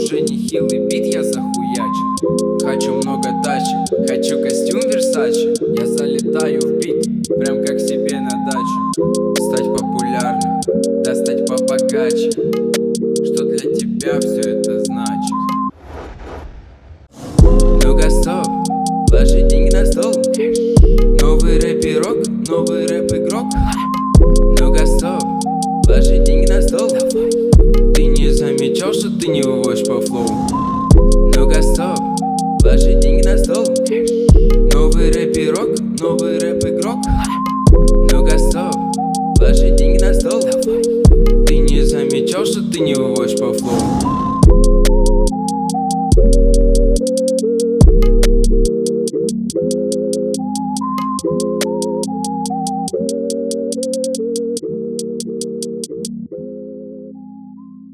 уже нехилый бит я захуячу. Хочу много тачек, хочу костюм Версачи. Я залетаю в бит, прям как себе на дачу. Стать популярным, да стать побогаче. Что для тебя все это значит? Ну-ка стоп, ложи деньги на стол. Новый рэп-игрок, новый рэп-игрок. Ну-ка стоп, ложи деньги на стол. Ты не замечал, что ты не выводишь по флоу? Ну-ка стоп, ложи деньги на стол. Новый рэп-игрок, новый рэп-игрок.